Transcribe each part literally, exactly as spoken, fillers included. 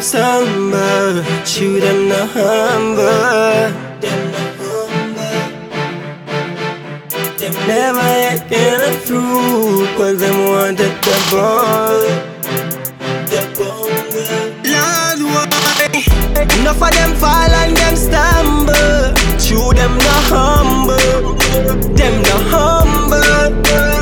stumble, shoot them no humble. Them never yet get a fruit, cause them wanted the ball. Lord, why? Enough of them fall and them stumble, shoot them no humble. Them no humble.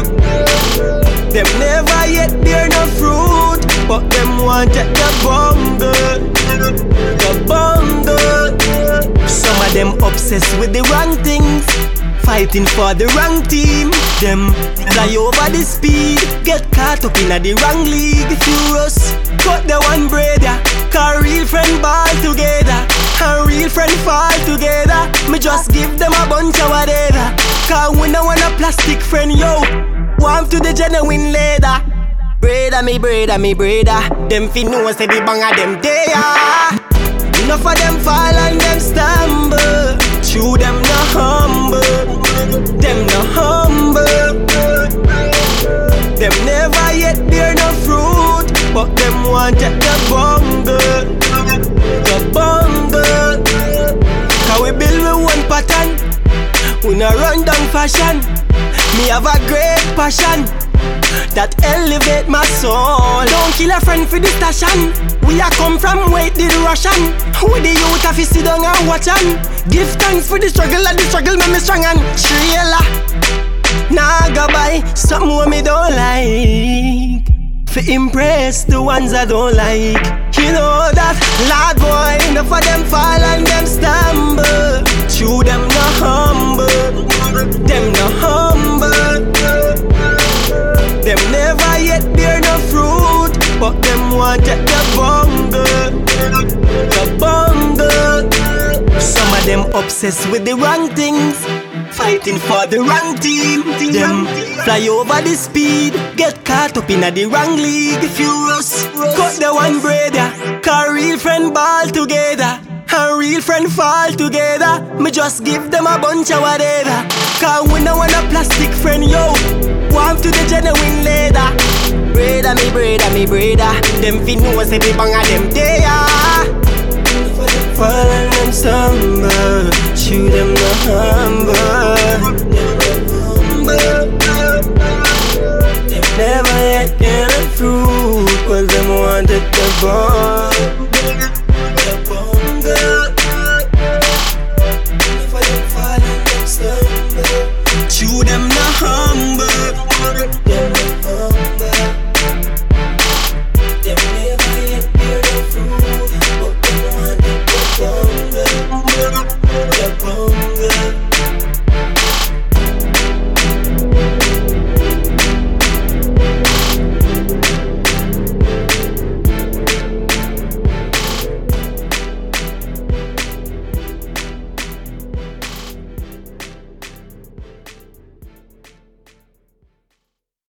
Them never yet bear no fruit, but them wanted the bungle, the bungle. Some of them obsessed with the wrong things, fighting for the wrong team. Them fly over the speed, get caught up in a the wrong league. Furious, cut the one brother, cause real friend ball together, and real friend fall together. Me just give them a bunch of whatever, cause we no want a plastic friend, yo. Warm to the genuine leather. Brother, me brother, me brother. Them fi know say the bang of them there. Enough of them fall and them stumble, chew them no humble. Them no humble. Them never yet bear no fruit, but them wanted the bungle, the bungle. Cause we build with one pattern, we no run down fashion. Me have a great passion that elevate my soul. Don't kill a friend for the station. We a come from wait the Russian. With the youth have to sit down and watch and give thanks for the struggle, and the struggle make me strong and trailer. Nah go buy something what me don't like, for impress the ones I don't like. You know that, Lord boy, enough of them fall and them stumble, chew them no humble, them no humble. Them never yet bear no fruit, but them wanted the bungle, the bungle. Some of them obsessed with the wrong things, fighting for the wrong team. Them fly over the speed, get caught up in a the wrong league. Furious, cut the one brother, cause real friend ball together, and real friend fall together. Me just give them a bunch of whatever, cause we no want a plastic friend, yo. Warm to the genuine leather. Brother, me brother, me brother. Them fi know say the bang of them there. Fall and them stumble, shoot them no humble. Them never yet get a fruit, cause them wanted the ball.